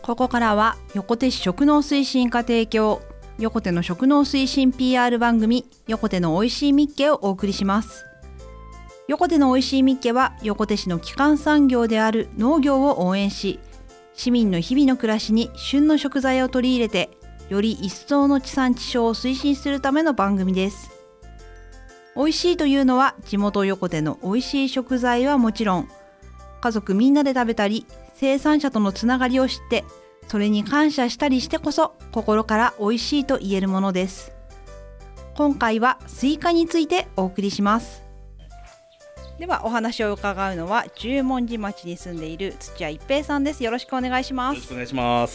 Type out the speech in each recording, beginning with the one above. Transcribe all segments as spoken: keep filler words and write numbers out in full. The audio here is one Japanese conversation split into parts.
ここからは横手市食農推進課提供、横手の食農推進 ピーアール 番組、横手のおいしいみっけをお送りします。横手のおいしいみっけは、横手市の基幹産業である農業を応援し、市民の日々の暮らしに旬の食材を取り入れて、より一層の地産地消を推進するための番組です。おいしいというのは、地元横手のおいしい食材はもちろん、家族みんなで食べたり、生産者とのつながりを知って、それに感謝したりしてこそ、心からおいしいと言えるものです。今回はスイカについてお送りします。ではお話を伺うのは、十文字町に住んでいる土屋一平さんです。よろしくお願いします。 よろしくお願いします。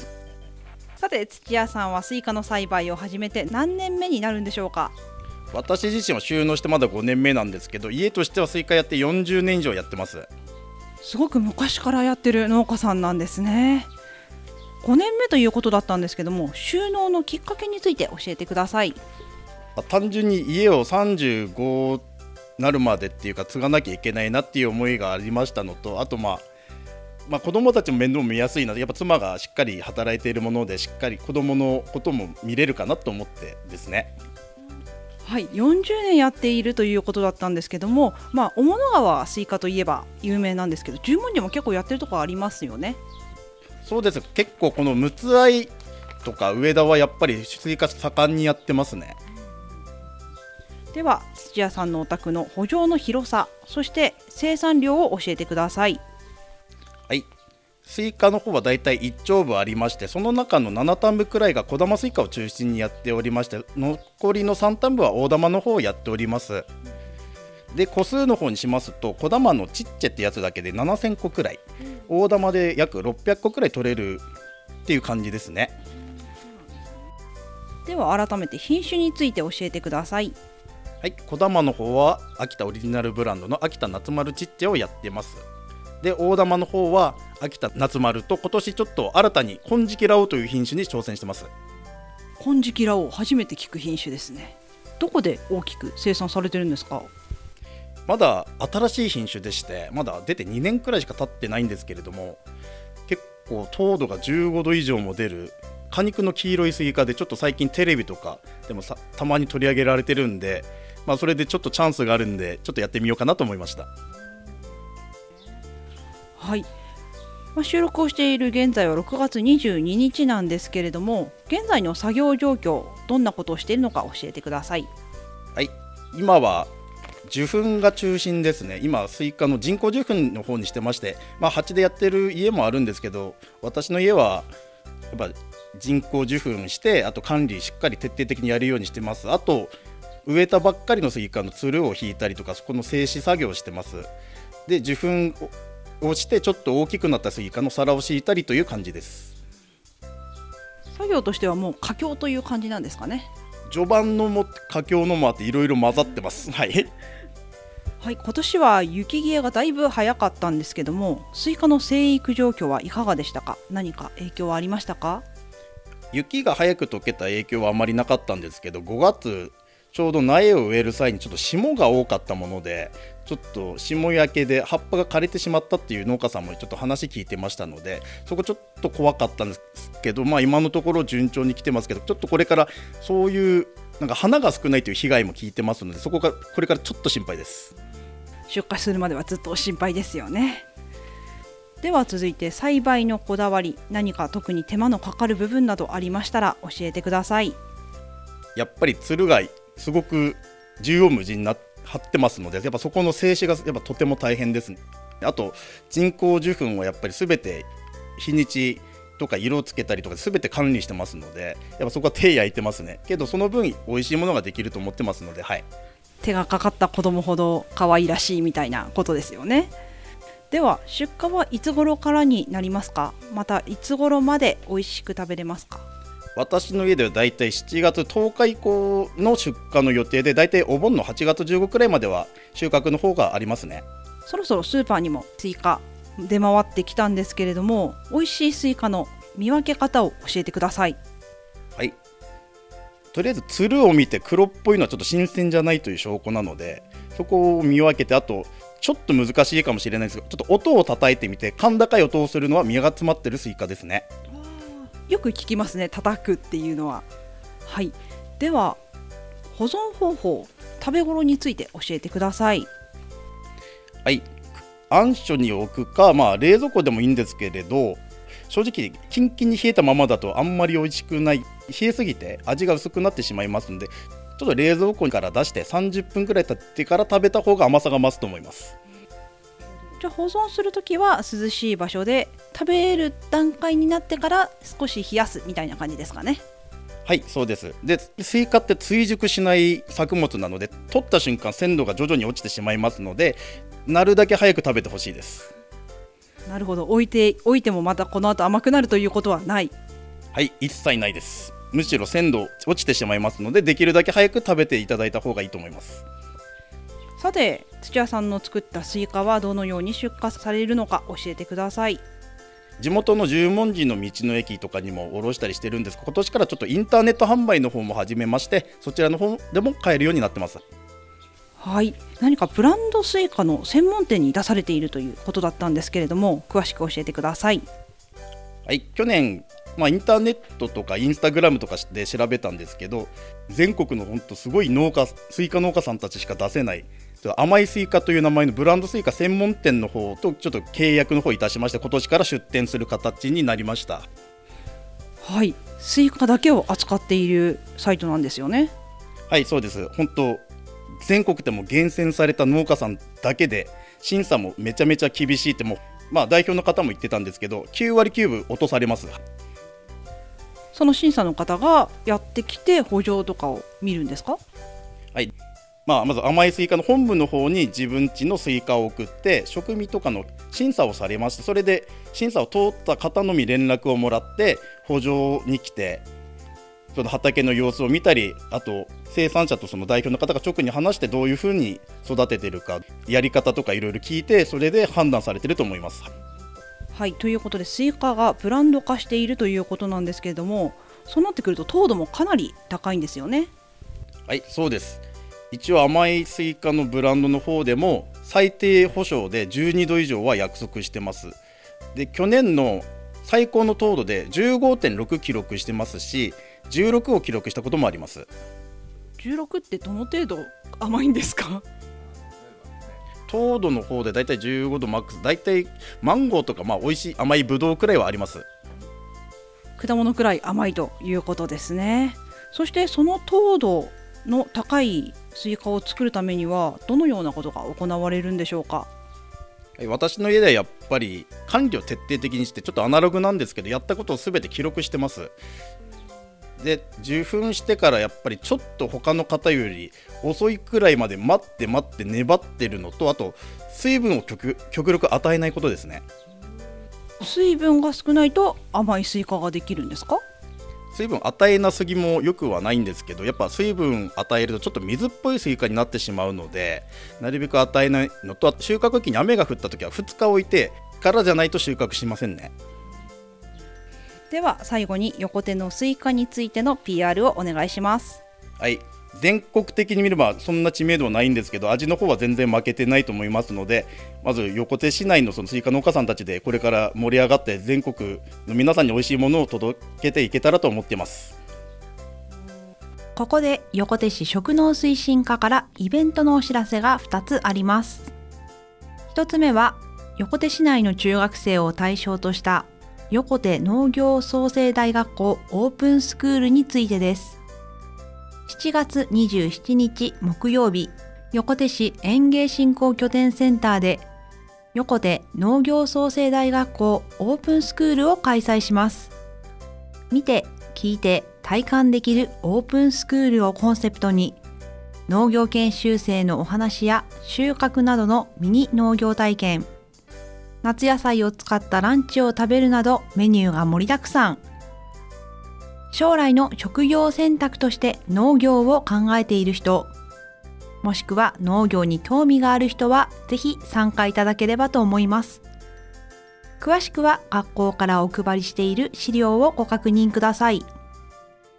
さて、土屋さんはスイカの栽培を始めて何年目になるんでしょうか？ 私自身は就農してまだごねんめなんですけど、家としてはスイカやってよんじゅうねん以上やってます。 すごく昔からやってる農家さんなんですね。ごねんめということだったんですけども、就農のきっかけについて教えてください。 単純に家をさんじゅうごなるまでっていうか継がなきゃいけないなっていう思いがありましたのと、あとまあまあ、子供たちも面倒見やすいので、やっぱ妻がしっかり働いているもので、しっかり子供のことも見れるかなと思ってですね。 はい、よんじゅうねんやっているということだったんですけども、まあ、雄物川スイカといえば有名なんですけど、十文字も結構やってるところありますよね。 そうです。結構この陸奥愛とか上田はやっぱりスイカ盛んにやってますね。 では土屋さんのお宅の圃場の広さ、そして生産量を教えてください。 はい、スイカの方はだいたいいち丁部ありまして、その中のなな単部くらいが小玉スイカを中心にやっておりまして、残りのさん単部は大玉の方をやっております。で、個数の方にしますと、小玉のちっちゃってやつだけでななせんこくらい、大玉で約ろっぴゃっこくらい取れるっていう感じですね。 では改めて品種について教えてください。 はい、小玉の方は秋田オリジナルブランドの秋田夏丸ちっちゃをやってます。で、大玉の方は秋田夏丸と、今年ちょっと新たに金色ラオという品種に挑戦してます。 金色ラオ、初めて聞く品種ですね。どこで大きく生産されてるんですか？ まだ新しい品種でして、まだ出てにねんくらいしか経ってないんですけれども、結構糖度がじゅうごど以上も出る果肉の黄色いスイカで、ちょっと最近テレビとかでもさたまに取り上げられてるんで、まあ、それでちょっとチャンスがあるんで、ちょっとやってみようかなと思いました。 はい、まあ、収録をしている現在はろくがつにじゅうににちなんですけれども、現在の作業状況、どんなことをしているのか教えてください。 はい、今は受粉が中心ですね。今スイカの人工受粉の方にしてまして、まあ、鉢でやってる家もあるんですけど、私の家はやっぱ人工受粉して、あと管理しっかり徹底的にやるようにしてます。あと植えたばっかりのスイカのつるを引いたりとか、そこの静止作業をしてます。で、受粉をしてちょっと大きくなったスイカの皿を敷いたりという感じです。 作業としてはもう佳境という感じなんですかね。 序盤のも佳境のもあって、いろいろ混ざってます。はい、 はい、今年は雪消えがだいぶ早かったんですけども、スイカの生育状況はいかがでしたか？何か影響はありましたか？ 雪が早く溶けた影響はあまりなかったんですけど、ごがつちょうど苗を植える際にちょっと霜が多かったもので、ちょっと霜焼けで葉っぱが枯れてしまったっていう農家さんもちょっと話聞いてましたので、そこちょっと怖かったんですけど、まあ、今のところ順調に来てますけど、ちょっとこれからそういうなんか花が少ないという被害も聞いてますので、そこがこれからちょっと心配です。 出荷するまではずっと心配ですよね。では続いて栽培のこだわり、何か特に手間のかかる部分などありましたら教えてください。 やっぱりつるがすごく縦横無尽にな張ってますので、やっぱそこの静止がやっぱとても大変ですね。あと人工受粉をやっぱり全て日にちとか色をつけたりとか全て管理してますので、やっぱそこは手焼いてますね。けどその分美味しいものができると思ってますので、はい、 手がかかった子供ほど可愛らしいみたいなことですよね。では出荷はいつ頃からになりますか？またいつ頃まで美味しく食べれますか？ 私の家ではだいたいしちがつとおか以降の出荷の予定で、だいたいお盆のはちがつじゅうごくらいまでは収穫の方がありますね。 そろそろスーパーにもスイカ出回ってきたんですけれども、美味しいスイカの見分け方を教えてください。 はい、とりあえずつるを見て黒っぽいのはちょっと新鮮じゃないという証拠なので、そこを見分けて、あとちょっと難しいかもしれないですが、ちょっと音を叩いてみて、甲高い音をするのは実が詰まってるスイカですね。 よく聞きますね、叩くっていうのは。はい、では保存方法、食べ頃について教えてください。 はい、暗所に置くか、まあ、冷蔵庫でもいいんですけれど、正直キンキンに冷えたままだとあんまり美味しくない、冷えすぎて味が薄くなってしまいますので、ちょっと冷蔵庫から出してさんじゅっぷんくらい経ってから食べた方が甘さが増すと思います。 じゃあ保存するときは涼しい場所で、食べる段階になってから少し冷やすみたいな感じですかね。 はい、そうです。で、スイカって追熟しない作物なので、取った瞬間鮮度が徐々に落ちてしまいますので、なるだけ早く食べてほしいです。 なるほど、置いておいてもまたこの後甘くなるということはない。 はい、一切ないです。むしろ鮮度落ちてしまいますので、できるだけ早く食べていただいた方がいいと思います。 さて、土屋さんの作ったスイカはどのように出荷されるのか教えてください。 地元の十文字の道の駅とかにも卸したりしてるんですが、今年からちょっとインターネット販売の方も始めまして、そちらの方でも買えるようになってます。 はい、何かブランドスイカの専門店に出されているということだったんですけれども、詳しく教えてください。 はい、去年、まあ、インターネットとかインスタグラムとかで調べたんですけど、全国の本当すごい農家スイカ農家さんたちしか出せない甘いスイカという名前のブランドスイカ専門店の方とちょっと契約の方いたしまして、今年から出店する形になりました。 はい、スイカだけを扱っているサイトなんですよね。 はい、そうです。本当全国でも厳選された農家さんだけで、審査もめちゃめちゃ厳しいって、もう、まあ、代表の方も言ってたんですけど、きゅうわりきゅうぶ落とされます。 その審査の方がやってきて補助とかを見るんですか？ はい、まあ、まず甘いスイカの本部の方に自分家のスイカを送って、食味とかの審査をされまして、それで審査を通った方のみ連絡をもらって補助に来て、その畑の様子を見たり、あと生産者とその代表の方が直に話してどういうふうに育ててるか、やり方とかいろいろ聞いて、それで判断されてると思います。 はい、ということでスイカがブランド化しているということなんですけれども、そうなってくると糖度もかなり高いんですよね。 はい、そうです。一応甘いスイカのブランドの方でも最低保証でじゅうにど以上は約束してます。で、去年の最高の糖度で じゅうごてんろく 記録してますし、じゅうろくを記録したこともあります。 じゅうろくってどの程度甘いんですか？ 糖度の方でだいたいじゅうごどマックス、だいたいマンゴーとか、まあ美味しい甘いブドウくらいはあります。 果物くらい甘いということですね。そしてその糖度の高いスイカを作るためにはどのようなことが行われるんでしょうか？ 私の家ではやっぱり管理を徹底的にして、ちょっとアナログなんですけど、やったことをすべて記録してます。で、受粉してからやっぱりちょっと他の方より遅いくらいまで待って待って粘ってるのと、あと水分を 極, 極力与えないことですね。 水分が少ないと甘いスイカができるんですか？ 水分与えなすぎもよくはないんですけど、やっぱ水分与えるとちょっと水っぽいスイカになってしまうので、なるべく与えないのと、収穫期に雨が降った時はふつか置いてからじゃないと収穫しませんね。 では最後に横手のスイカについての ピーアール をお願いします。 はい、全国的に見ればそんな知名度はないんですけど、味の方は全然負けてないと思いますので、まず横手市内のそのスイカ農家さんたちでこれから盛り上がって、全国の皆さんに美味しいものを届けていけたらと思っています。 ここで横手市食農推進課からイベントのお知らせがふたつあります。ひとつめは横手市内の中学生を対象とした横手農業創生大学校オープンスクールについてです。しちがつにじゅうしちにち木曜日、横手市園芸振興拠点センターで横手農業創生大学校オープンスクールを開催します。見て、聞いて、体感できるオープンスクールをコンセプトに、農業研修生のお話や収穫などのミニ農業体験、夏野菜を使ったランチを食べるなどメニューが盛りだくさん。将来の職業選択として農業を考えている人、もしくは農業に興味がある人はぜひ参加いただければと思います。詳しくは学校からお配りしている資料をご確認ください。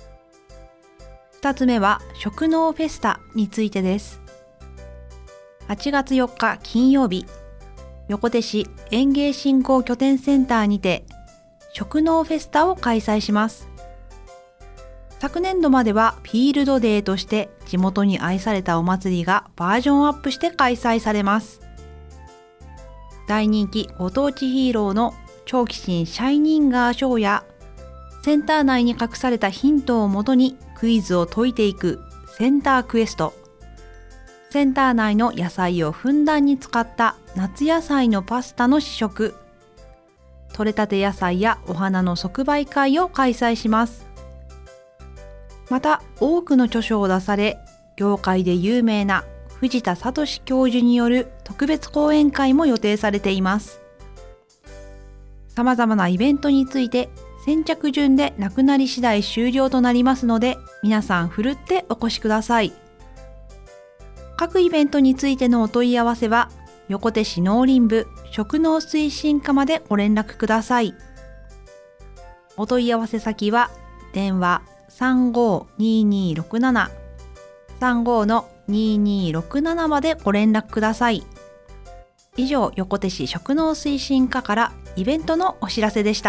ふたつめは食農フェスタについてです。 はちがつよっか金曜日、横手市園芸振興拠点センターにて食農フェスタを開催します。昨年度まではフィールドデーとして地元に愛されたお祭りがバージョンアップして開催されます。大人気ご当地ヒーローの長期神シャイニンガーショーやセンター内に隠されたヒントをもとにクイズを解いていくセンタークエスト、センター内の野菜をふんだんに使った夏野菜のパスタの試食、採れたて野菜やお花の即売会を開催します。また多くの著書を出され業界で有名な藤田聡教授による特別講演会も予定されています。さまざまなイベントについて先着順でなくなり次第終了となりますので、皆さんふるってお越しください。各イベントについてのお問い合わせは横手市農林部食農推進課までご連絡ください。お問い合わせ先は電話 さんごーにーにーろくなな さんごーのにーにーろくななまでご連絡ください。以上、横手市食農推進課からイベントのお知らせでした。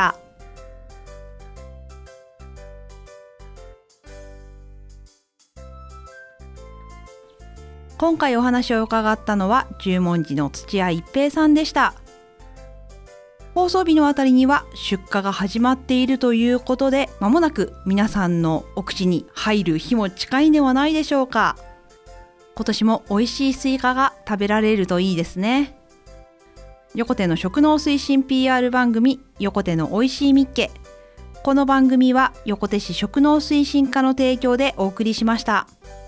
今回お話を伺ったのは十文字の土屋一平さんでした。放送日のあたりには出荷が始まっているということで、まもなく皆さんのお口に入る日も近いんではないでしょうか。今年も美味しいスイカが食べられるといいですね。横手の食農推進 ピーアール 番組、横手のおいしいみっけ。この番組は横手市食農推進課の提供でお送りしました。